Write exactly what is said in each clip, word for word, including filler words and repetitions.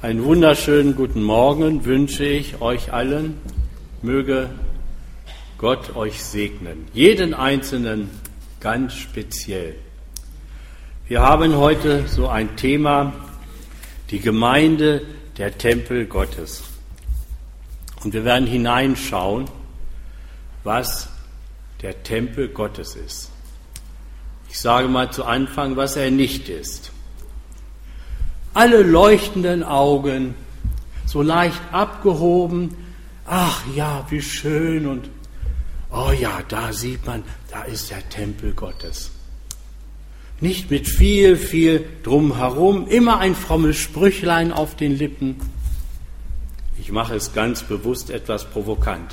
Einen wunderschönen guten Morgen wünsche ich euch allen. Möge Gott euch segnen, jeden Einzelnen ganz speziell. Wir haben heute so ein Thema, die Gemeinde, der Tempel Gottes. Und wir werden hineinschauen, was der Tempel Gottes ist. Ich sage mal zu Anfang, was er nicht ist. Alle leuchtenden Augen, so leicht abgehoben, ach ja, wie schön und oh ja, da sieht man, da ist der Tempel Gottes. Nicht mit viel, viel drumherum, immer ein frommes Sprüchlein auf den Lippen. Ich mache es ganz bewusst etwas provokant.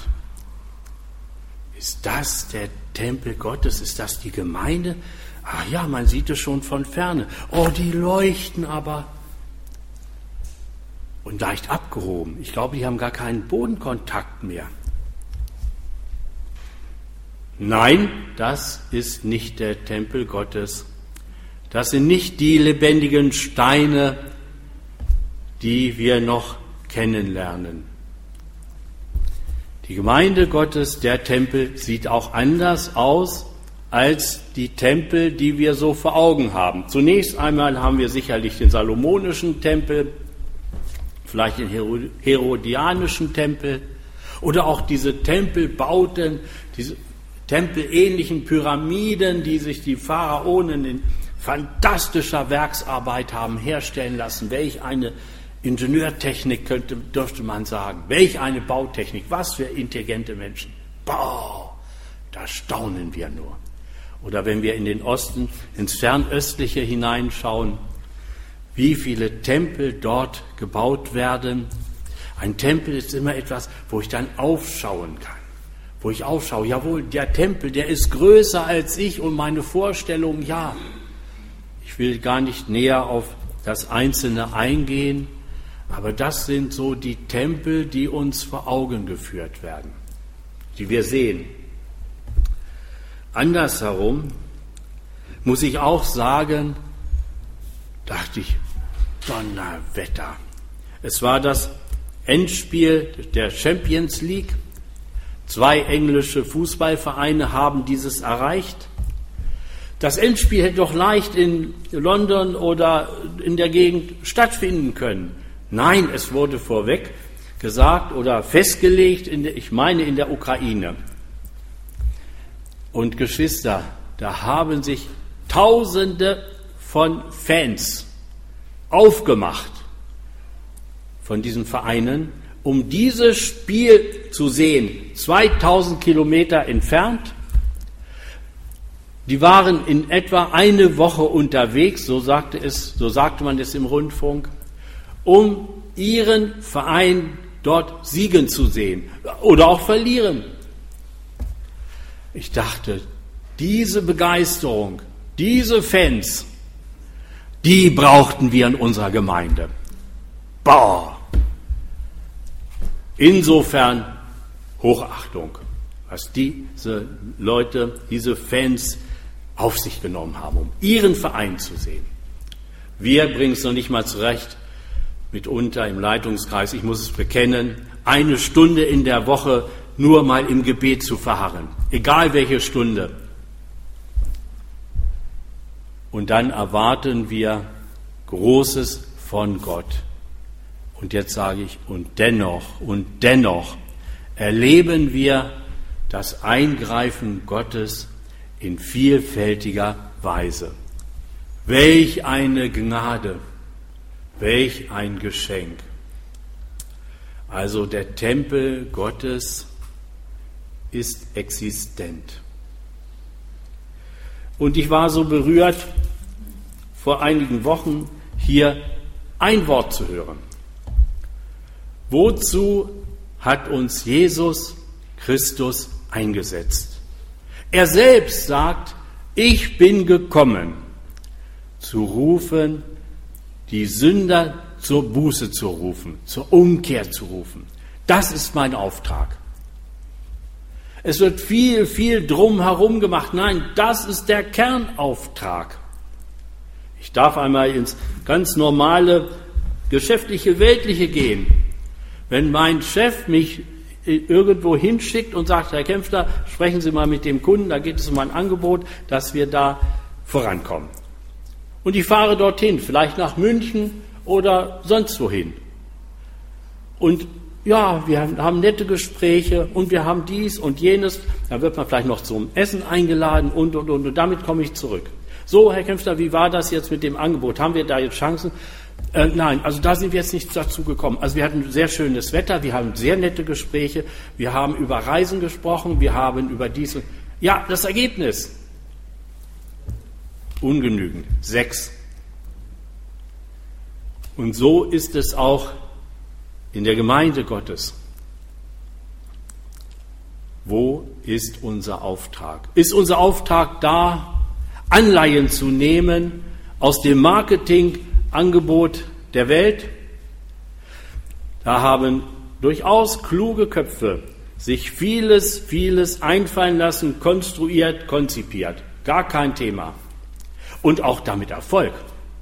Ist das der Tempel Gottes? Ist das die Gemeinde? Ach ja, man sieht es schon von ferne. Oh, die leuchten aber. Und leicht abgehoben. Ich glaube, die haben gar keinen Bodenkontakt mehr. Nein, das ist nicht der Tempel Gottes. Das sind nicht die lebendigen Steine, die wir noch kennenlernen. Die Gemeinde Gottes, der Tempel, sieht auch anders aus als die Tempel, die wir so vor Augen haben. Zunächst einmal haben wir sicherlich den salomonischen Tempel, vielleicht den herodianischen Tempel oder auch diese Tempelbauten, diese tempelähnlichen Pyramiden, die sich die Pharaonen in fantastischer Werksarbeit haben herstellen lassen. Welch eine Ingenieurtechnik könnte, dürfte man sagen. Welch eine Bautechnik. Was für intelligente Menschen. Boah, da staunen wir nur. Oder wenn wir in den Osten, ins Fernöstliche hineinschauen, wie viele Tempel dort gebaut werden. Ein Tempel ist immer etwas, wo ich dann aufschauen kann. Wo ich aufschaue, jawohl, der Tempel, der ist größer als ich und meine Vorstellung, ja. Ich will gar nicht näher auf das Einzelne eingehen, aber das sind so die Tempel, die uns vor Augen geführt werden, die wir sehen. Andersherum muss ich auch sagen, dachte ich, Donnerwetter. Es war das Endspiel der Champions League. Zwei englische Fußballvereine haben dieses erreicht. Das Endspiel hätte doch leicht in London oder in der Gegend stattfinden können. Nein, es wurde vorweg gesagt oder festgelegt, in der, ich meine in der Ukraine. Und Geschwister, da haben sich Tausende von Fans aufgemacht von diesen Vereinen, um dieses Spiel zu sehen, zweitausend Kilometer entfernt. Die waren in etwa eine Woche unterwegs, so sagte es, so sagte man es im Rundfunk, um ihren Verein dort siegen zu sehen oder auch verlieren. Ich dachte, diese Begeisterung, diese Fans, die brauchten wir in unserer Gemeinde. Boah! Insofern Hochachtung, was diese Leute, diese Fans auf sich genommen haben, um ihren Verein zu sehen. Wir bringen es noch nicht mal zurecht, mitunter im Leitungskreis, ich muss es bekennen, eine Stunde in der Woche nur mal im Gebet zu verharren, egal welche Stunde. Und dann erwarten wir Großes von Gott. Und jetzt sage ich, und dennoch, und dennoch erleben wir das Eingreifen Gottes in vielfältiger Weise. Welch eine Gnade, welch ein Geschenk. Also der Tempel Gottes ist existent. Und ich war so berührt, vor einigen Wochen hier ein Wort zu hören. Wozu hat uns Jesus Christus eingesetzt? Er selbst sagt, ich bin gekommen, zu rufen, die Sünder zur Buße zu rufen, zur Umkehr zu rufen. Das ist mein Auftrag. Es wird viel, viel drumherum gemacht. Nein, das ist der Kernauftrag. Ich darf einmal ins ganz normale geschäftliche, weltliche gehen. Wenn mein Chef mich irgendwo hinschickt und sagt, Herr Kempfler, sprechen Sie mal mit dem Kunden, da geht es um ein Angebot, dass wir da vorankommen. Und ich fahre dorthin, vielleicht nach München oder sonst wohin. Und ja, wir haben nette Gespräche und wir haben dies und jenes. Da wird man vielleicht noch zum Essen eingeladen und, und, und. Und damit komme ich zurück. So, Herr Kempfler, wie war das jetzt mit dem Angebot? Haben wir da jetzt Chancen? Äh, nein, also da sind wir jetzt nicht dazu gekommen. Also wir hatten sehr schönes Wetter, wir haben sehr nette Gespräche, wir haben über Reisen gesprochen, wir haben über dies und... Ja, das Ergebnis. Ungenügend. Sechs. Und so ist es auch in der Gemeinde Gottes. Wo ist unser Auftrag? Ist unser Auftrag da, Anleihen zu nehmen aus dem Marketingangebot der Welt? Da haben durchaus kluge Köpfe sich vieles, vieles einfallen lassen, konstruiert, konzipiert. Gar kein Thema. Und auch damit Erfolg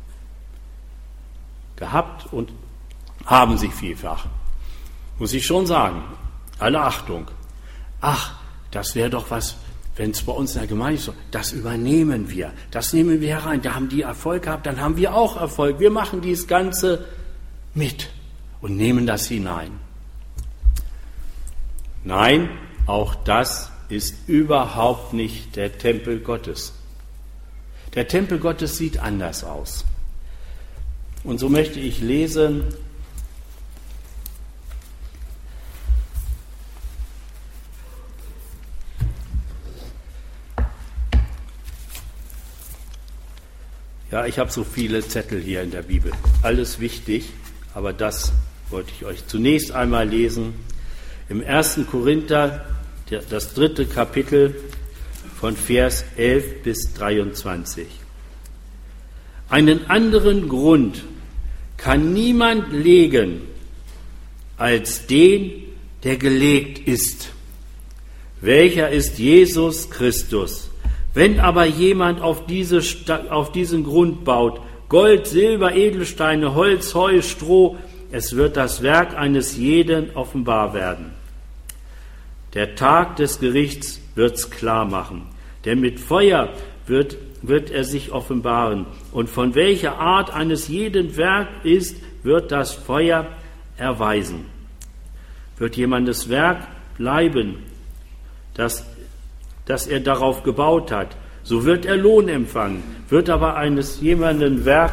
gehabt und haben sie vielfach. Muss ich schon sagen, alle Achtung. Ach, das wäre doch was, wenn es bei uns in der Gemeinde ist, so, das übernehmen wir, das nehmen wir herein. Da haben die Erfolg gehabt, dann haben wir auch Erfolg. Wir machen dieses Ganze mit und nehmen das hinein. Nein, auch das ist überhaupt nicht der Tempel Gottes. Der Tempel Gottes sieht anders aus. Und so möchte ich lesen Ja, ich habe so viele Zettel hier in der Bibel. Alles wichtig, aber das wollte ich euch zunächst einmal lesen. Im ersten Korinther, das dritte Kapitel von Vers elf bis dreiundzwanzig. Einen anderen Grund kann niemand legen als den, der gelegt ist. Welcher ist Jesus Christus? Wenn aber jemand auf, diese, auf diesen Grund baut, Gold, Silber, Edelsteine, Holz, Heu, Stroh, es wird das Werk eines jeden offenbar werden. Der Tag des Gerichts wird's klar machen, denn mit Feuer wird, wird er sich offenbaren. Und von welcher Art eines jeden Werk ist, wird das Feuer erweisen. Wird jemandes Werk bleiben, das dass er darauf gebaut hat, so wird er Lohn empfangen. Wird aber eines jemanden Werk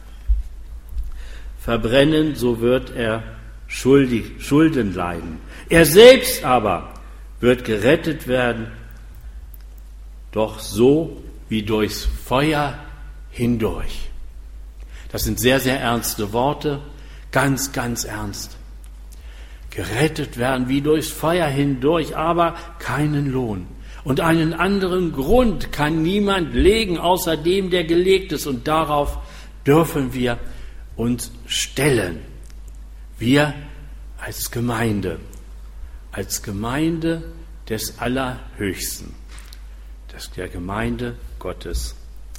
verbrennen, so wird er schuldig, Schulden leiden. Er selbst aber wird gerettet werden, doch so wie durchs Feuer hindurch. Das sind sehr, sehr ernste Worte, ganz, ganz ernst. Gerettet werden wie durchs Feuer hindurch, aber keinen Lohn. Und einen anderen Grund kann niemand legen, außer dem, der gelegt ist. Und darauf dürfen wir uns stellen. Wir als Gemeinde, als Gemeinde des Allerhöchsten, der Gemeinde Gottes.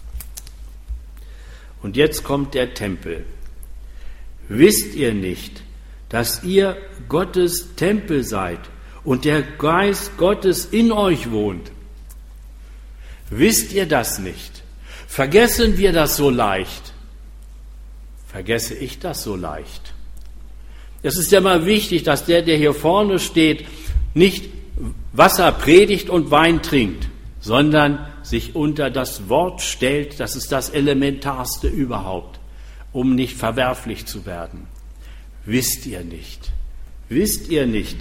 Und jetzt kommt der Tempel. Wisst ihr nicht, dass ihr Gottes Tempel seid und der Geist Gottes in euch wohnt? Wisst ihr das nicht? Vergessen wir das so leicht? Vergesse ich das so leicht? Es ist ja mal wichtig, dass der, der hier vorne steht, nicht Wasser predigt und Wein trinkt, sondern sich unter das Wort stellt. Das ist das Elementarste überhaupt, um nicht verwerflich zu werden. Wisst ihr nicht? Wisst ihr nicht,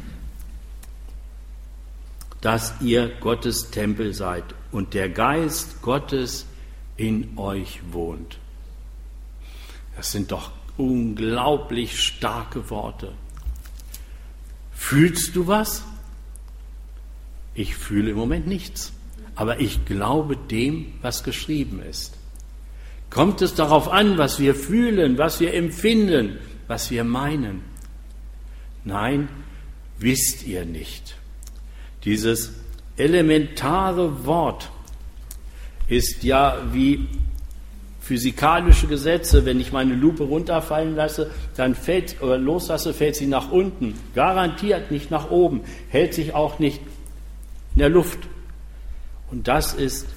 dass ihr Gottes Tempel seid und der Geist Gottes in euch wohnt? Das sind doch unglaublich starke Worte. Fühlst du was? Ich fühle im Moment nichts, aber ich glaube dem, was geschrieben ist. Kommt es darauf an, was wir fühlen, was wir empfinden, was wir meinen? Nein, wisst ihr nicht. Dieses elementare Wort ist ja wie physikalische Gesetze. Wenn ich meine Lupe runterfallen lasse, dann fällt, oder loslasse, fällt sie nach unten. Garantiert nicht nach oben, hält sich auch nicht in der Luft. Und das ist,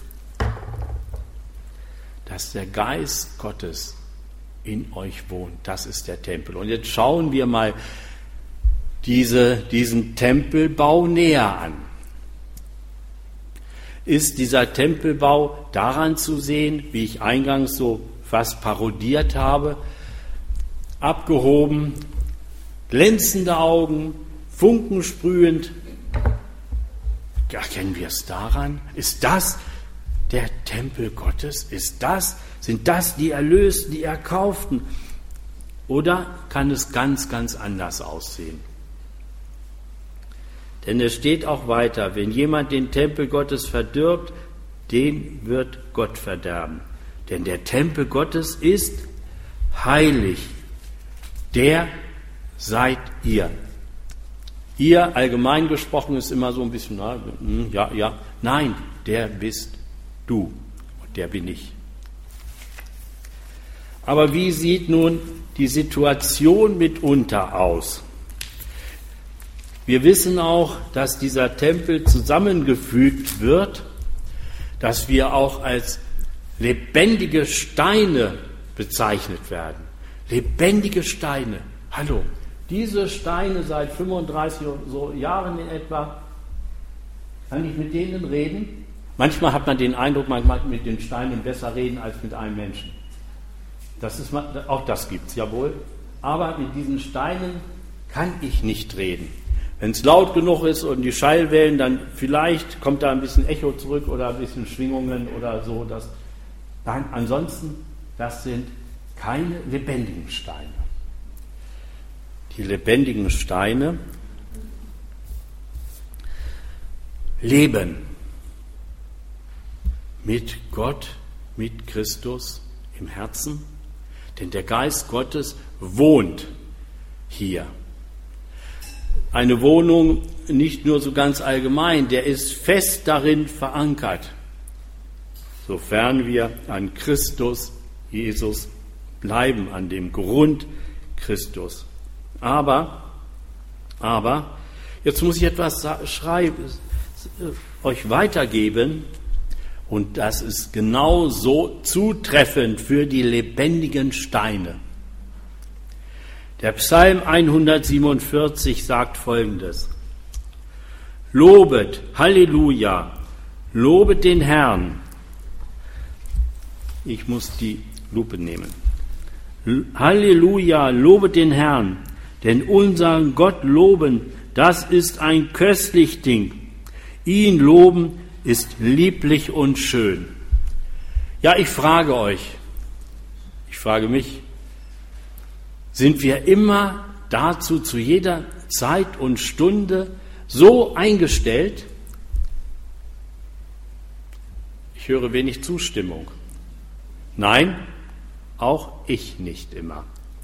dass der Geist Gottes in euch wohnt. Das ist der Tempel. Und jetzt schauen wir mal diese, diesen Tempelbau näher an. Ist dieser Tempelbau daran zu sehen, wie ich eingangs so fast parodiert habe, abgehoben, glänzende Augen, funkensprühend? Erkennen wir es daran? Ist das der Tempel Gottes? Ist das, sind das die Erlösten, die Erkauften? Oder kann es ganz, ganz anders aussehen? Denn es steht auch weiter, wenn jemand den Tempel Gottes verdirbt, den wird Gott verderben. Denn der Tempel Gottes ist heilig. Der seid ihr. Ihr, allgemein gesprochen, ist immer so ein bisschen, na, ja, ja. Nein, der bist du und der bin ich. Aber wie sieht nun die Situation mitunter aus? Wir wissen auch, dass dieser Tempel zusammengefügt wird, dass wir auch als lebendige Steine bezeichnet werden. Lebendige Steine. Hallo, diese Steine seit fünfunddreißig so Jahren in etwa, kann ich mit denen reden? Manchmal hat man den Eindruck, man kann mit den Steinen besser reden als mit einem Menschen. Das ist, auch das gibt es, jawohl. Aber mit diesen Steinen kann ich nicht reden. Wenn es laut genug ist und die Schallwellen, dann vielleicht kommt da ein bisschen Echo zurück oder ein bisschen Schwingungen oder so. Das, nein, ansonsten, das sind keine lebendigen Steine. Die lebendigen Steine leben mit Gott, mit Christus im Herzen, denn der Geist Gottes wohnt hier. Eine Wohnung nicht nur so ganz allgemein, der ist fest darin verankert, sofern wir an Christus, Jesus, bleiben, an dem Grund Christus. Aber, aber, jetzt muss ich etwas schreiben, euch weitergeben, und das ist genau so zutreffend für die lebendigen Steine. Der Psalm hundertsiebenundvierzig sagt Folgendes: Lobet, Halleluja, lobet den Herrn. Ich muss die Lupe nehmen. Halleluja, lobet den Herrn, denn unseren Gott loben, das ist ein köstlich Ding. Ihn loben ist lieblich und schön. Ja, ich frage euch, ich frage mich, sind wir immer dazu zu jeder Zeit und Stunde so eingestellt? Ich höre wenig Zustimmung. Nein, auch ich nicht immer.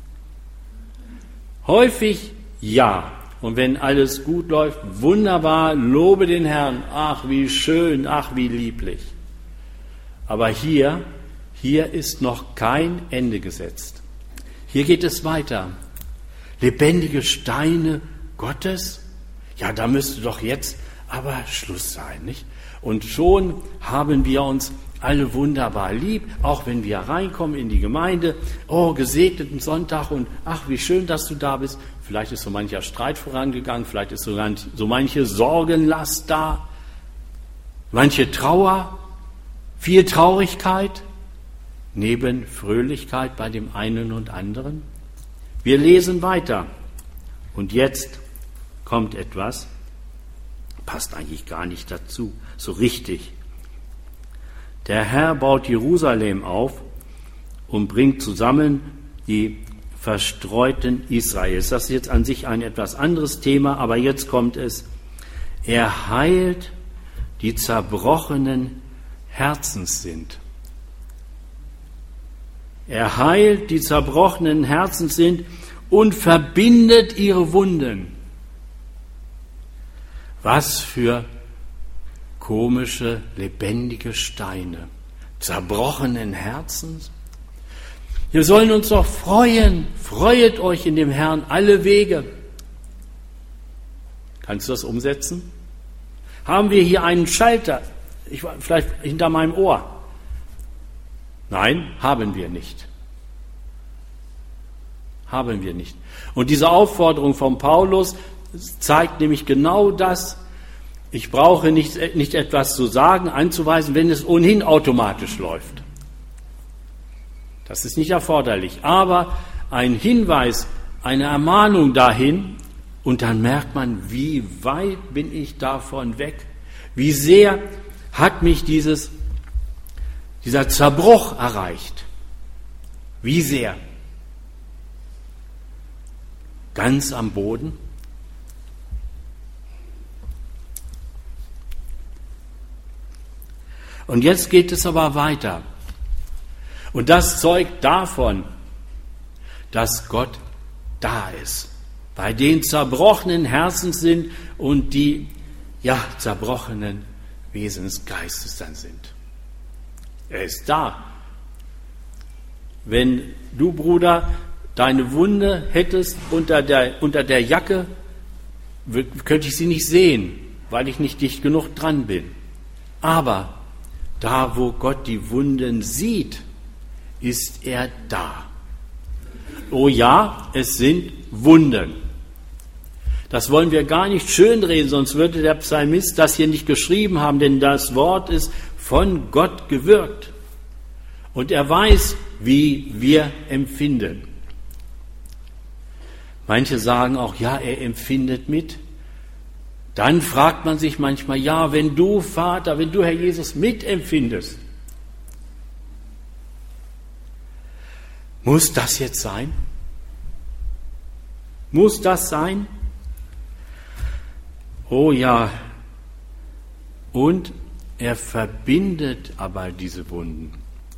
Häufig ja. Und wenn alles gut läuft, wunderbar, lobe den Herrn. Ach, wie schön, ach, wie lieblich. Aber hier, hier ist noch kein Ende gesetzt. Hier geht es weiter. Lebendige Steine Gottes? Ja, da müsste doch jetzt aber Schluss sein, nicht? Und schon haben wir uns alle wunderbar lieb, auch wenn wir reinkommen in die Gemeinde. Oh, gesegneten Sonntag und ach, wie schön, dass du da bist. Vielleicht ist so mancher Streit vorangegangen, vielleicht ist so, so manche Sorgenlast da, manche Trauer, viel Traurigkeit, neben Fröhlichkeit bei dem einen und anderen. Wir lesen weiter. Und jetzt kommt etwas, passt eigentlich gar nicht dazu, so richtig. Der Herr baut Jerusalem auf und bringt zusammen die Verstreuten Israels. Das ist jetzt an sich ein etwas anderes Thema, aber jetzt kommt es. Er heilt die zerbrochenen Herzens sind. Er heilt die zerbrochenen Herzens sind und verbindet ihre Wunden. Was für komische, lebendige Steine. Zerbrochenen Herzens Wir sollen uns doch freuen. Freuet euch in dem Herrn alle Wege. Kannst du das umsetzen? Haben wir hier einen Schalter? Ich, vielleicht hinter meinem Ohr. Nein, haben wir nicht. Haben wir nicht. Und diese Aufforderung von Paulus zeigt nämlich genau das. Ich brauche nicht, nicht etwas zu sagen, anzuweisen, wenn es ohnehin automatisch läuft. Das ist nicht erforderlich. Aber ein Hinweis, eine Ermahnung dahin, und dann merkt man, wie weit bin ich davon weg? Wie sehr hat mich dieses, dieser Zerbruch erreicht? Wie sehr? Ganz am Boden? Und jetzt geht es aber weiter. Und das zeugt davon, dass Gott da ist. Bei den zerbrochenen Herzen sind und die, ja, zerbrochenen Wesensgeistes dann sind. Er ist da. Wenn du, Bruder, deine Wunde hättest unter der, unter der Jacke, könnte ich sie nicht sehen, weil ich nicht dicht genug dran bin. Aber da, wo Gott die Wunden sieht, ist er da. Oh ja, es sind Wunden. Das wollen wir gar nicht schönreden, sonst würde der Psalmist das hier nicht geschrieben haben, denn das Wort ist von Gott gewirkt. Und er weiß, wie wir empfinden. Manche sagen auch, ja, er empfindet mit. Dann fragt man sich manchmal, ja, wenn du, Vater, wenn du, Herr Jesus, mitempfindest, muss das jetzt sein? Muss das sein? Oh ja, und er verbindet aber diese Wunden.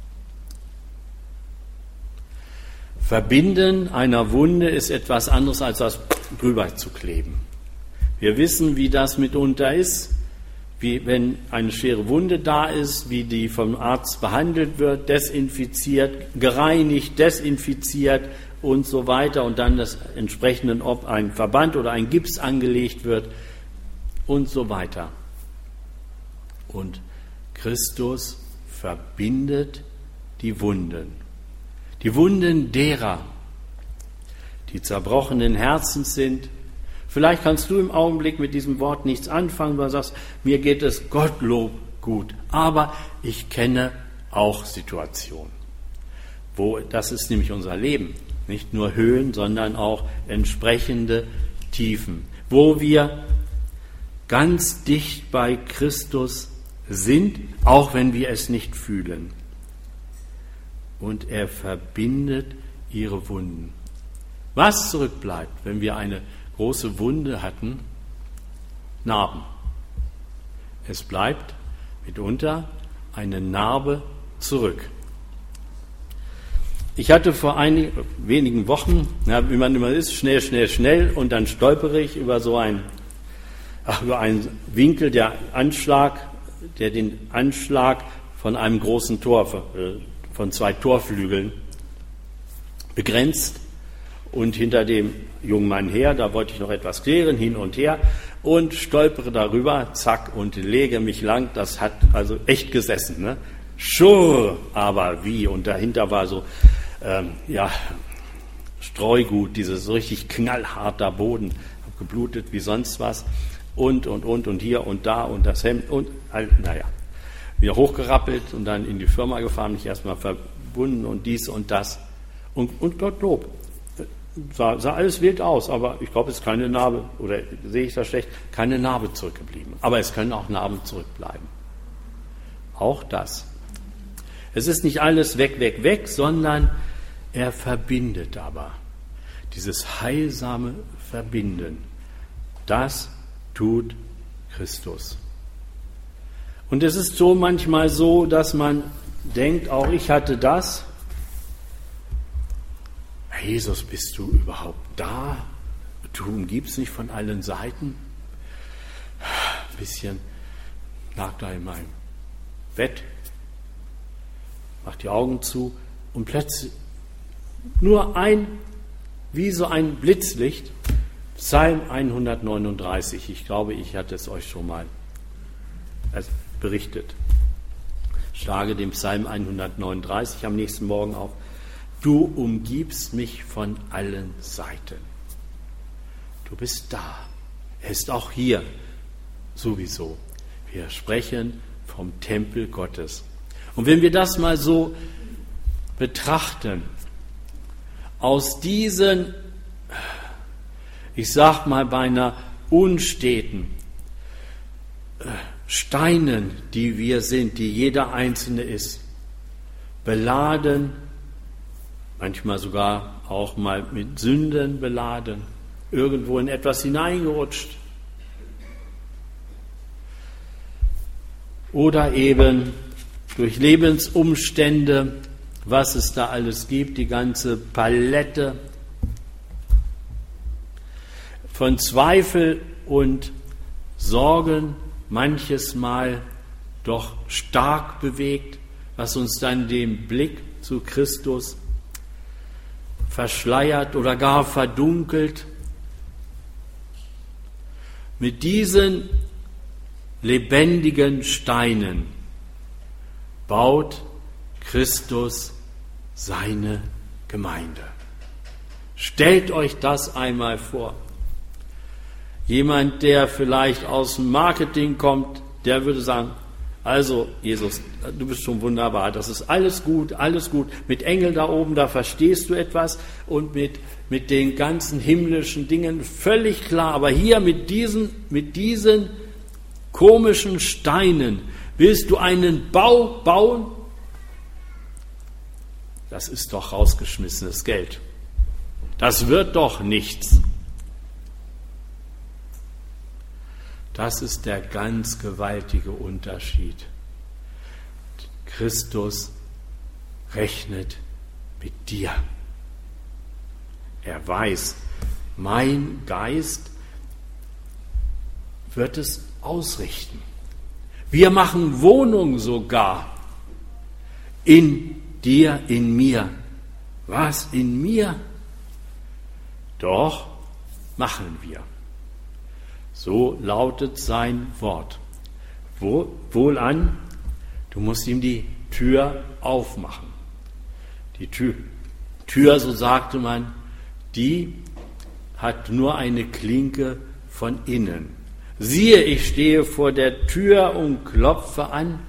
Verbinden einer Wunde ist etwas anderes, als das drüber zu kleben. Wir wissen, wie das mitunter ist, wie wenn eine schwere Wunde da ist, wie die vom Arzt behandelt wird, desinfiziert, gereinigt, desinfiziert und so weiter und dann das entsprechende, ob ein Verband oder ein Gips angelegt wird und so weiter. Und Christus verbindet die Wunden. Die Wunden derer, die zerbrochenen Herzens sind. Vielleicht kannst du im Augenblick mit diesem Wort nichts anfangen, weil du sagst, mir geht es Gottlob gut. Aber ich kenne auch Situationen, wo, das ist nämlich unser Leben, nicht nur Höhen, sondern auch entsprechende Tiefen, wo wir ganz dicht bei Christus sind, auch wenn wir es nicht fühlen. Und er verbindet ihre Wunden. Was zurückbleibt, wenn wir eine große Wunde hatten? Narben. Es bleibt mitunter eine Narbe zurück. Ich hatte vor einigen, wenigen Wochen, ja, wie man immer ist, schnell, schnell, schnell, und dann stolpere ich über so ein Ach, über einen Winkel, der Anschlag, der den Anschlag von einem großen Tor, von zwei Torflügeln begrenzt, und hinter dem jungen Mann her, da wollte ich noch etwas klären, hin und her, und stolpere darüber, zack, und lege mich lang. Das hat also echt gesessen, ne? Schur, aber wie, und dahinter war so, ähm, ja, Streugut, dieses so richtig knallharter Boden, hab geblutet wie sonst was. Und, und, und, und hier und da und das Hemd und, naja, wieder hochgerappelt und dann in die Firma gefahren, mich erstmal verbunden und dies und das. Und, und Gottlob, sah, sah alles wild aus, aber ich glaube, es ist keine Narbe, oder sehe ich das schlecht, keine Narbe zurückgeblieben. Aber es können auch Narben zurückbleiben. Auch das. Es ist nicht alles weg, weg, weg, sondern er verbindet aber. Dieses heilsame Verbinden, das tut Christus. Und es ist so manchmal so, dass man denkt, auch ich hatte das. Jesus, bist du überhaupt da? Du umgibst mich von allen Seiten. Ein bisschen lag da in meinem Bett, mach die Augen zu und plötzlich nur ein, wie so ein Blitzlicht, Psalm hundertneununddreißig. Ich glaube, ich hatte es euch schon mal berichtet. Ich schlage den Psalm hundertneununddreißig am nächsten Morgen auf. Du umgibst mich von allen Seiten. Du bist da. Er ist auch hier sowieso. Wir sprechen vom Tempel Gottes. Und wenn wir das mal so betrachten, aus diesen, ich sag mal beinahe unsteten Steinen, die wir sind, die jeder Einzelne ist, beladen, manchmal sogar auch mal mit Sünden beladen, irgendwo in etwas hineingerutscht. Oder eben durch Lebensumstände, was es da alles gibt, die ganze Palette von Zweifel und Sorgen, manches Mal doch stark bewegt, was uns dann den Blick zu Christus verschleiert oder gar verdunkelt. Mit diesen lebendigen Steinen baut Christus seine Gemeinde. Stellt euch das einmal vor. Jemand, der vielleicht aus dem Marketing kommt, der würde sagen, also Jesus, du bist schon wunderbar, das ist alles gut, alles gut. Mit Engeln da oben, da verstehst du etwas und mit, mit den ganzen himmlischen Dingen völlig klar. Aber hier mit diesen, mit diesen komischen Steinen willst du einen Bau bauen? Das ist doch rausgeschmissenes Geld. Das wird doch nichts. Das ist der ganz gewaltige Unterschied. Christus rechnet mit dir. Er weiß, mein Geist wird es ausrichten. Wir machen Wohnung sogar in dir, in mir. Was in mir? Doch, machen wir. So lautet sein Wort. Wo, wohlan, du musst ihm die Tür aufmachen. Die Tür, Tür, so sagte man, die hat nur eine Klinke von innen. Siehe, ich stehe vor der Tür und klopfe an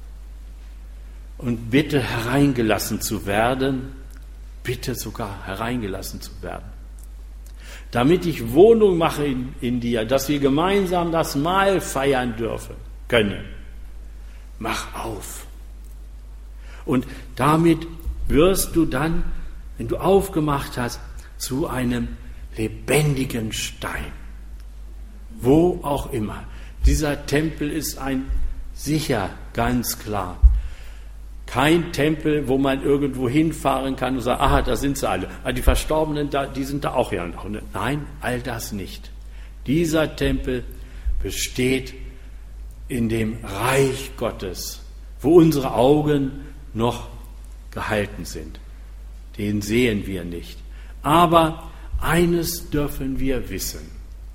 und bitte hereingelassen zu werden, bitte sogar hereingelassen zu werden. Damit ich Wohnung mache in, in dir, dass wir gemeinsam das Mahl feiern dürfen können. Mach auf. Und damit wirst du dann, wenn du aufgemacht hast, zu einem lebendigen Stein. Wo auch immer. Dieser Tempel ist ein sicher, ganz klar. Kein Tempel, wo man irgendwo hinfahren kann und sagt, aha, da sind sie alle. Die Verstorbenen, die sind da auch ja noch. Nein, all das nicht. Dieser Tempel besteht in dem Reich Gottes, wo unsere Augen noch gehalten sind. Den sehen wir nicht. Aber eines dürfen wir wissen.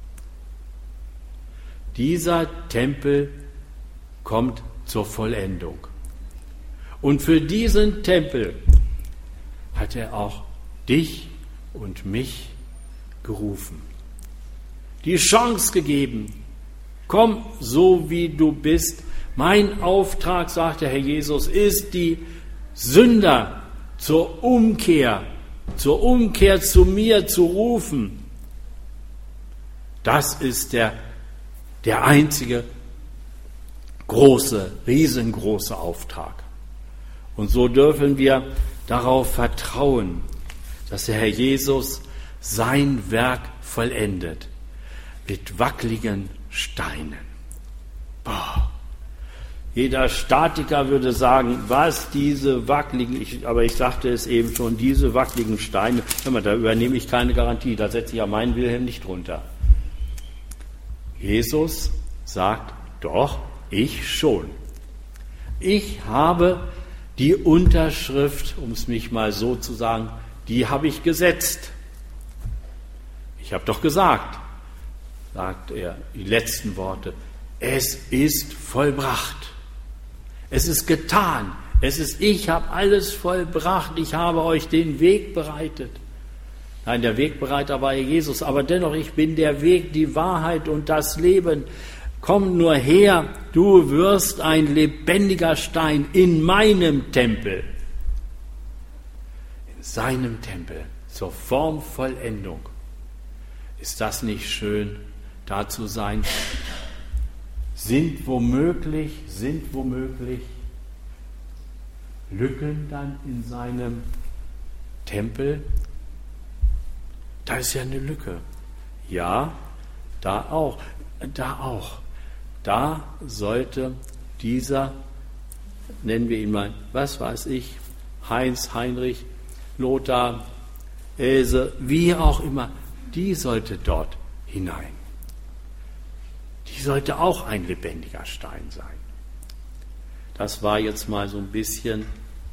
Dieser Tempel kommt zur Vollendung. Und für diesen Tempel hat er auch dich und mich gerufen. Die Chance gegeben. Komm, so wie du bist. Mein Auftrag, sagt der Herr Jesus, ist die Sünder zur Umkehr, zur Umkehr zu mir zu rufen. Das ist der, der einzige große, riesengroße Auftrag. Und so dürfen wir darauf vertrauen, dass der Herr Jesus sein Werk vollendet mit wackeligen Steinen. Boah. Jeder Statiker würde sagen, was diese wackeligen, ich, aber ich sagte es eben schon, diese wackeligen Steine, hör mal, da übernehme ich keine Garantie, da setze ich ja meinen Wilhelm nicht drunter. Jesus sagt, doch, ich schon. Ich habe die Unterschrift, um es mich mal so zu sagen, die habe ich gesetzt. Ich habe doch gesagt, sagt er, die letzten Worte, es ist vollbracht. Es ist getan. Es ist, ich habe alles vollbracht. Ich habe euch den Weg bereitet. Nein, der Wegbereiter war Jesus, aber dennoch, ich bin der Weg, die Wahrheit und das Leben. Komm nur her, du wirst ein lebendiger Stein in meinem Tempel. In seinem Tempel, zur Formvollendung. Ist das nicht schön, da zu sein? Sind womöglich, sind womöglich Lücken dann in seinem Tempel? Da ist ja eine Lücke. Ja, da auch, da auch. Da sollte dieser, nennen wir ihn mal, was weiß ich, Heinz, Heinrich, Lothar, Else, wie auch immer, die sollte dort hinein. Die sollte auch ein lebendiger Stein sein. Das war jetzt mal so ein bisschen,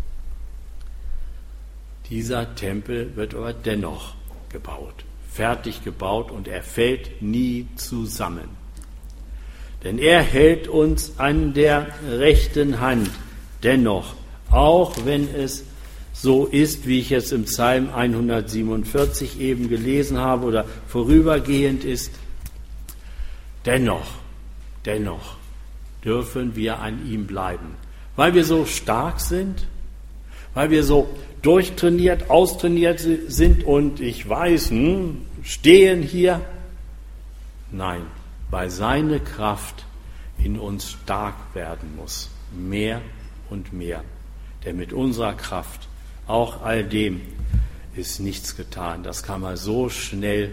dieser Tempel wird aber dennoch gebaut, fertig gebaut und er fällt nie zusammen. Denn er hält uns an der rechten Hand, dennoch, auch wenn es so ist, wie ich jetzt im Psalm hundertsiebenundvierzig eben gelesen habe oder vorübergehend ist, dennoch, dennoch dürfen wir an ihm bleiben, weil wir so stark sind, weil wir so durchtrainiert, austrainiert sind und ich weiß, hm, stehen hier. Nein, weil seine Kraft in uns stark werden muss, mehr und mehr. Denn mit unserer Kraft, auch all dem, ist nichts getan. Das kann man so schnell,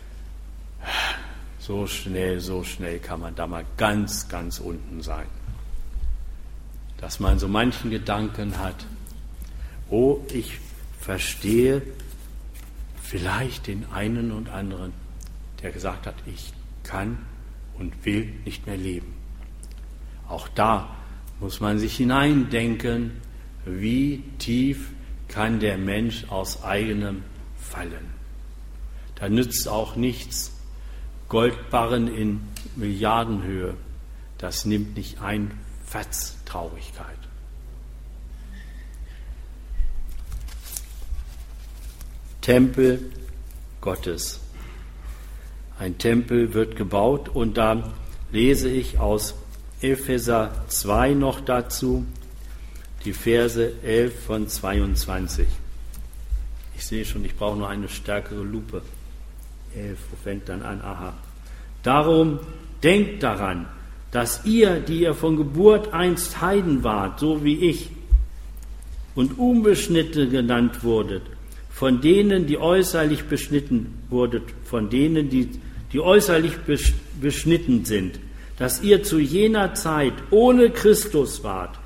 so schnell, so schnell kann man da mal ganz, ganz unten sein. Dass man so manchen Gedanken hat, oh, ich verstehe vielleicht den einen und anderen, der gesagt hat, ich kann und will nicht mehr leben. Auch da muss man sich hineindenken, wie tief kann der Mensch aus eigenem fallen. Da nützt auch nichts, Goldbarren in Milliardenhöhe, das nimmt nicht ein Fatz Traurigkeit. Tempel Gottes. Ein Tempel wird gebaut und da lese ich aus Epheser zwei noch dazu, die Verse elf von zweiundzwanzig. Ich sehe schon, ich brauche nur eine stärkere Lupe. elf, wo fängt dann an? Aha. Darum denkt daran, dass ihr, die ihr von Geburt einst Heiden wart, so wie ich, und Unbeschnittene genannt wurdet, von denen, die äußerlich beschnitten wurdet, von denen, die, die äußerlich beschnitten sind, dass ihr zu jener Zeit ohne Christus wart,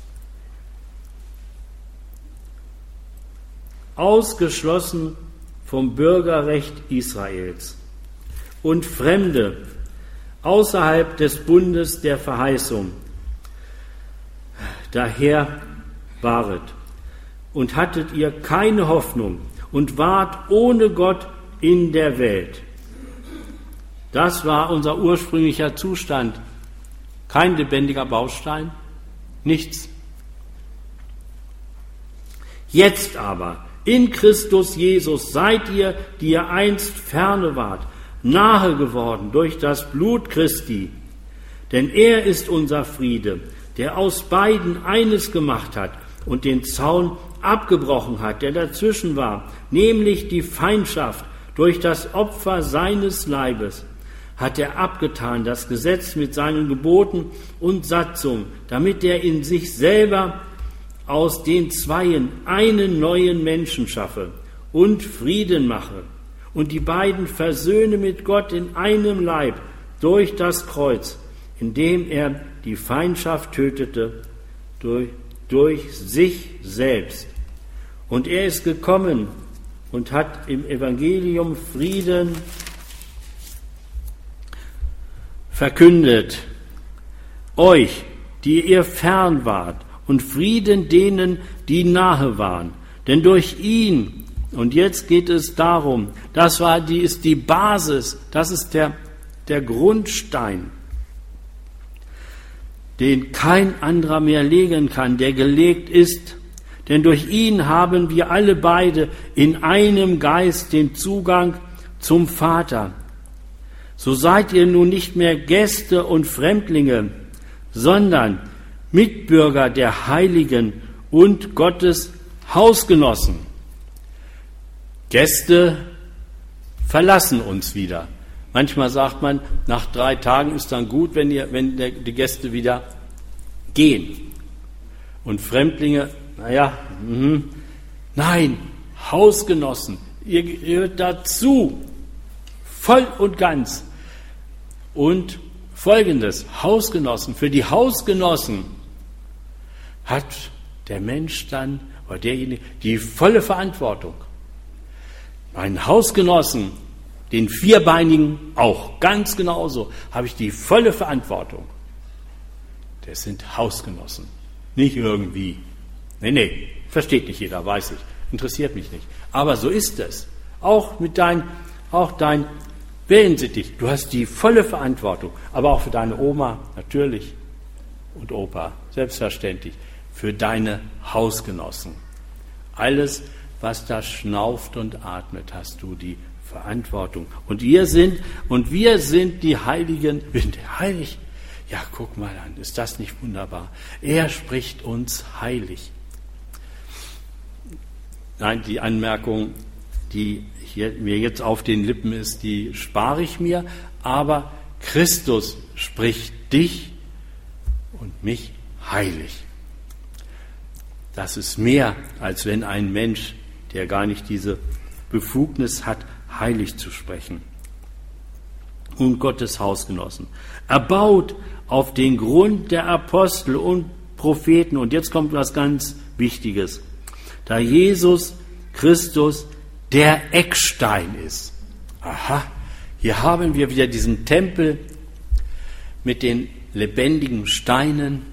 ausgeschlossen vom Bürgerrecht Israels und Fremde außerhalb des Bundes der Verheißung. Daher waret und hattet ihr keine Hoffnung und wart ohne Gott in der Welt. Das war unser ursprünglicher Zustand. Kein lebendiger Baustein, nichts. Jetzt aber, in Christus Jesus, seid ihr, die ihr einst ferne wart, nahe geworden durch das Blut Christi. Denn er ist unser Friede, der aus beiden eines gemacht hat und den Zaun abgebrochen hat, der dazwischen war, nämlich die Feindschaft durch das Opfer seines Leibes, hat er abgetan, das Gesetz mit seinen Geboten und Satzungen, damit er in sich selber aus den Zweien einen neuen Menschen schaffe und Frieden mache und die beiden versöhne mit Gott in einem Leib durch das Kreuz, indem er die Feindschaft tötete durch, durch sich selbst. Und er ist gekommen und hat im Evangelium Frieden verkündet, euch, die ihr fern wart, und Frieden denen, die nahe waren. Denn durch ihn Und jetzt geht es darum, das war die, ist die Basis, das ist der, der Grundstein, den kein anderer mehr legen kann, der gelegt ist. Denn durch ihn haben wir alle beide in einem Geist den Zugang zum Vater. So seid ihr nun nicht mehr Gäste und Fremdlinge, sondern Mitbürger der Heiligen und Gottes Hausgenossen. Gäste verlassen uns wieder. Manchmal sagt man, nach drei Tagen ist dann gut, wenn, ihr, wenn der, die Gäste wieder gehen. Und Fremdlinge, naja, mh, nein, Hausgenossen, ihr gehört dazu, voll und ganz. Und Folgendes, Hausgenossen, für die Hausgenossen hat der Mensch dann, oder derjenige, die volle Verantwortung. Meinen Hausgenossen, den Vierbeinigen auch, ganz genauso, habe ich die volle Verantwortung. Das sind Hausgenossen, nicht irgendwie. Nee, nee, versteht nicht jeder, weiß ich, interessiert mich nicht. Aber so ist es. Auch mit dein, auch dein Wellensittich, du hast die volle Verantwortung, aber auch für deine Oma, natürlich, und Opa, selbstverständlich, für deine Hausgenossen. Alles, was da schnauft und atmet, hast du die Verantwortung. Und wir sind, und wir sind die Heiligen, wir sind heilig. Ja, guck mal an, ist das nicht wunderbar? Er spricht uns heilig. Nein, die Anmerkung, die hier, mir jetzt auf den Lippen ist, die spare ich mir, aber Christus spricht dich und mich heilig. Das ist mehr, als wenn ein Mensch, der gar nicht diese Befugnis hat, heilig zu sprechen. Und Gottes Hausgenossen. Erbaut auf den Grund der Apostel und Propheten. Und jetzt kommt was ganz Wichtiges. Da Jesus Christus der Eckstein ist. Aha, hier haben wir wieder diesen Tempel mit den lebendigen Steinen.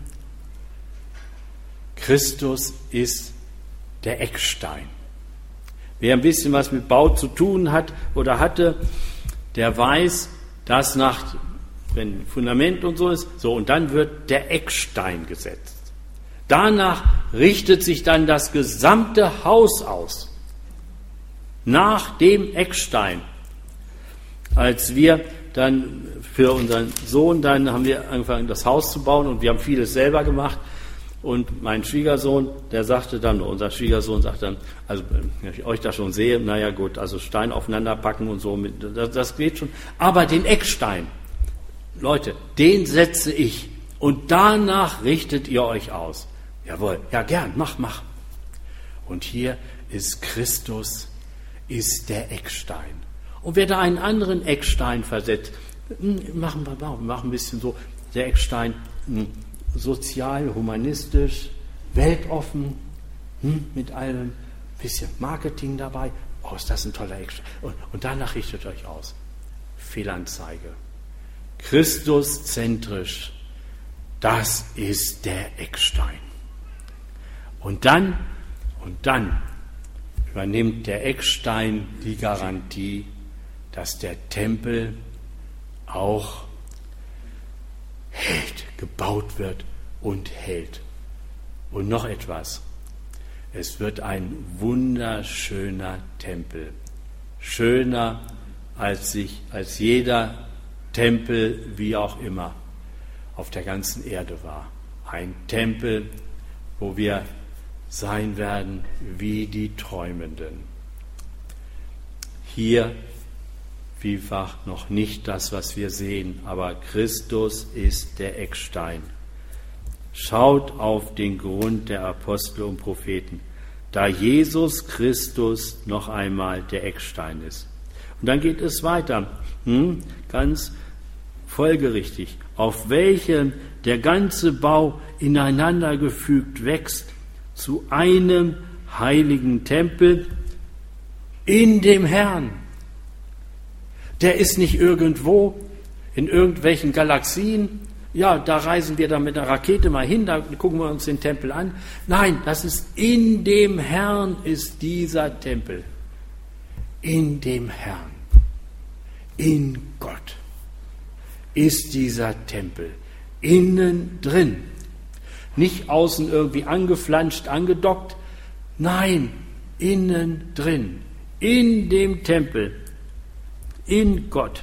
Christus ist der Eckstein. Wer ein bisschen was mit Bau zu tun hat oder hatte, der weiß, dass nach, wenn Fundament und so ist, so, und dann wird der Eckstein gesetzt. Danach richtet sich dann das gesamte Haus aus. Nach dem Eckstein. Als wir dann für unseren Sohn, dann haben wir angefangen, das Haus zu bauen, und wir haben vieles selber gemacht. Und mein Schwiegersohn, der sagte dann, unser Schwiegersohn sagt dann, also wenn ich euch da schon sehe, naja gut, also Stein aufeinander packen und so, das, das geht schon. Aber den Eckstein, Leute, den setze ich, und danach richtet ihr euch aus. Jawohl, ja gern, mach, mach. Und hier ist Christus, ist der Eckstein. Und wer da einen anderen Eckstein versetzt, machen wir machen, machen ein bisschen so, der Eckstein, sozial, humanistisch, weltoffen, hm, mit allem bisschen Marketing dabei. Oh, ist das ein toller Eckstein. Und, und danach richtet euch aus. Fehlanzeige. Christuszentrisch, das ist der Eckstein. Und dann, und dann übernimmt der Eckstein die Garantie, dass der Tempel auch hält, gebaut wird und hält. Und noch etwas. Es wird ein wunderschöner Tempel. Schöner als sich, als jeder Tempel, wie auch immer, auf der ganzen Erde war. Ein Tempel, wo wir sein werden wie die Träumenden. Hier vielfach noch nicht das, was wir sehen, aber Christus ist der Eckstein. Schaut auf den Grund der Apostel und Propheten, da Jesus Christus noch einmal der Eckstein ist. Und dann geht es weiter, hm, ganz folgerichtig, auf welchem der ganze Bau ineinander gefügt wächst zu einem heiligen Tempel in dem Herrn. Der ist nicht irgendwo in irgendwelchen Galaxien. Ja, da reisen wir dann mit einer Rakete mal hin, da gucken wir uns den Tempel an. Nein, das ist in dem Herrn ist dieser Tempel. In dem Herrn, in Gott ist dieser Tempel innen drin. Nicht außen irgendwie angeflanscht, angedockt. Nein, innen drin. In dem Tempel. In Gott.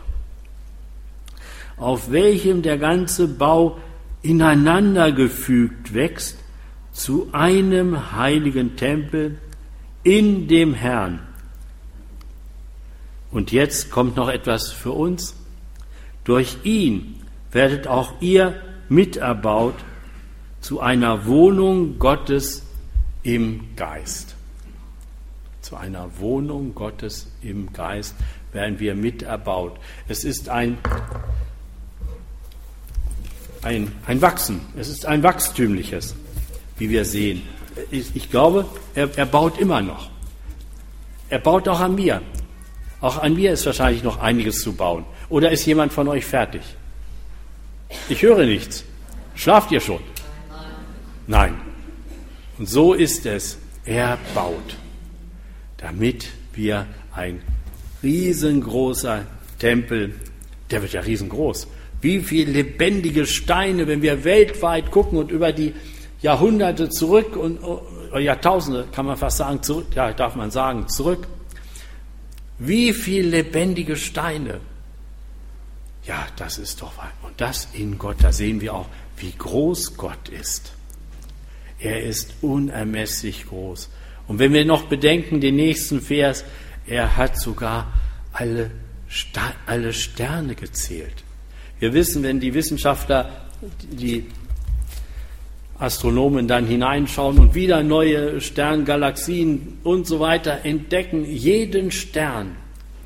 Auf welchem der ganze Bau ineinandergefügt wächst zu einem heiligen Tempel in dem Herrn. Und jetzt kommt noch etwas für uns. Durch ihn werdet auch ihr miterbaut zu einer Wohnung Gottes im Geist. Zu einer Wohnung Gottes im Geist werden wir miterbaut. Es ist ein, ein, ein Wachsen, es ist ein wachstümliches, wie wir sehen. Ich, ich glaube, er, er baut immer noch. Er baut auch an mir. Auch an mir ist wahrscheinlich noch einiges zu bauen. Oder ist jemand von euch fertig? Ich höre nichts. Schlaft ihr schon? Nein. Und so ist es. Er baut, damit wir ein riesengroßer Tempel, der wird ja riesengroß. Wie viele lebendige Steine, wenn wir weltweit gucken und über die Jahrhunderte zurück und Jahrtausende, kann man fast sagen, zurück, ja, darf man sagen, zurück. Wie viele lebendige Steine. Ja, das ist doch wahr. Und das in Gott, da sehen wir auch, wie groß Gott ist. Er ist unermesslich groß. Und wenn wir noch bedenken, den nächsten Vers, er hat sogar alle, Sta- alle Sterne gezählt. Wir wissen, wenn die Wissenschaftler, die Astronomen dann hineinschauen und wieder neue Sterngalaxien und so weiter entdecken, jeden Stern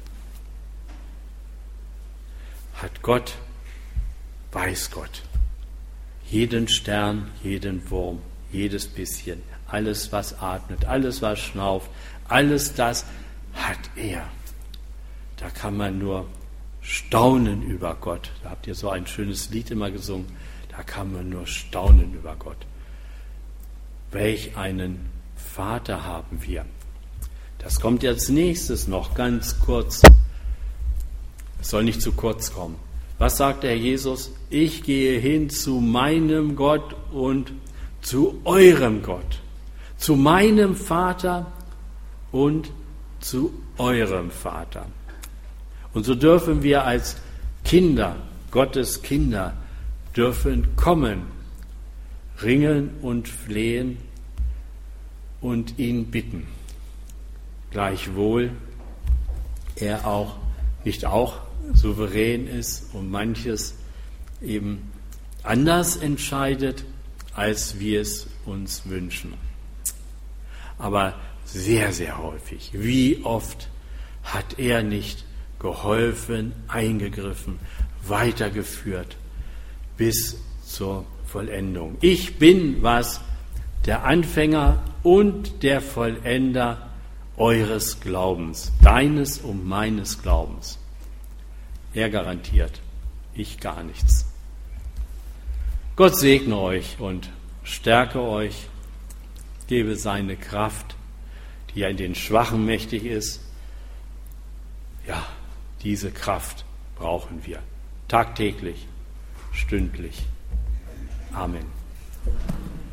hat Gott, weiß Gott. Jeden Stern, jeden Wurm, jedes bisschen, alles, was atmet, alles, was schnauft, alles das hat er. Da kann man nur staunen über Gott. Da habt ihr so ein schönes Lied immer gesungen. Da kann man nur staunen über Gott. Welch einen Vater haben wir. Das kommt als nächstes noch ganz kurz. Es soll nicht zu kurz kommen. Was sagt der Jesus? Ich gehe hin zu meinem Gott und zu eurem Gott. Zu meinem Vater und zu eurem Vater. Und so dürfen wir als Kinder, Gottes Kinder, dürfen kommen, ringen und flehen und ihn bitten. Gleichwohl er auch, nicht auch souverän ist und manches eben anders entscheidet, als wir es uns wünschen. Aber sehr, sehr häufig, wie oft hat er nicht geholfen, eingegriffen, weitergeführt bis zur Vollendung. Ich bin was, der Anfänger und der Vollender eures Glaubens, deines und meines Glaubens. Er garantiert, ich gar nichts. Gott segne euch und stärke euch, gebe seine Kraft, die ja in den Schwachen mächtig ist. Ja, diese Kraft brauchen wir tagtäglich, stündlich. Amen.